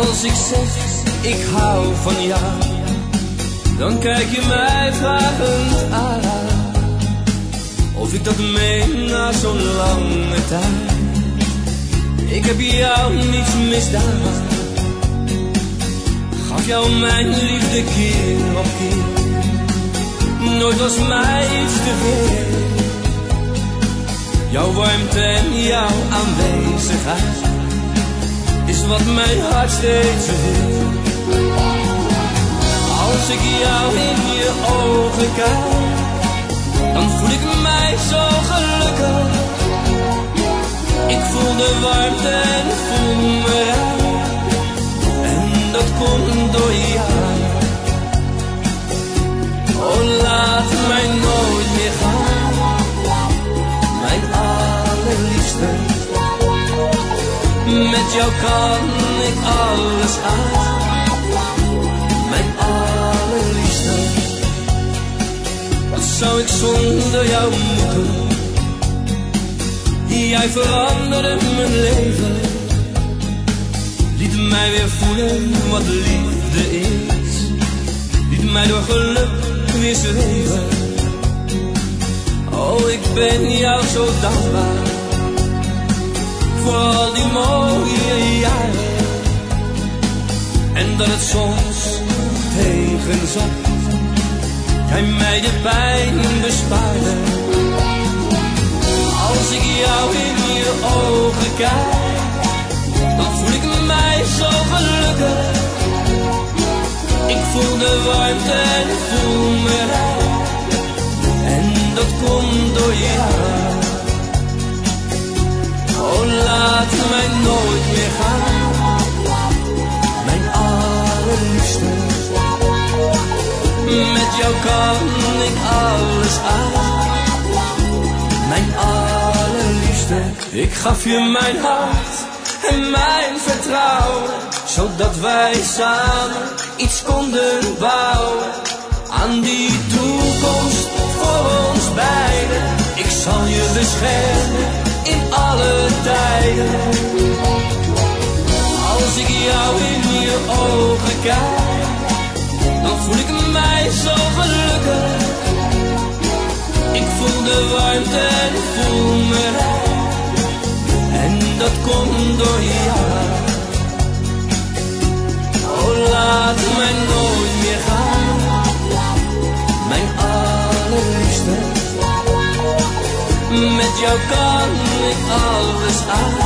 Als ik zeg, ik hou van jou, dan kijk je mij vragend aan. Of ik dat meen na zo'n lange tijd. Ik heb jou niets misdaan. Gaf jou mijn liefde keer op keer. Nooit was mij iets te veel. Jouw warmte en jouw aanwezigheid is wat mijn hart steeds wil. Als ik jou in je ogen kijk, dan voel ik mij zo gelukkig. Ik voel de warmte en voel me rijk. En dat komt door jou. Oh, laat mij nooit meer gaan, mijn allerliefste. Met jou kan ik alles aan, mijn allerliefste. Wat zou ik zonder jou moeten? Jij veranderde mijn leven, liet mij weer voelen wat liefde is, liet mij door geluk weer zweven. Oh, ik ben jou zo dankbaar voor al die mooie jaren. En dat het soms tegen zat, jij mij de pijn bespaarde. Als ik jou in je ogen kijk, dan voel ik mij zo gelukkig. Ik voel de warmte en voel me rijk. En dat komt door jou. Oh, laat mij nooit meer gaan, mijn allerliefste. Met jou kan ik alles aan, mijn allerliefste. Ik gaf je mijn hart en mijn vertrouwen, zodat wij samen iets konden bouwen. Aan die toekomst voor ons beiden. Ik zal je beschermen in alle tijden. Als ik jou in je ogen kijk, dan voel ik mij zo gelukkig. Ik voel de warmte en voel me rijk. En dat komt door jou. Oh, laat mij nooit meer gaan, mijn allerliefste. Met jou kan ik alles aan,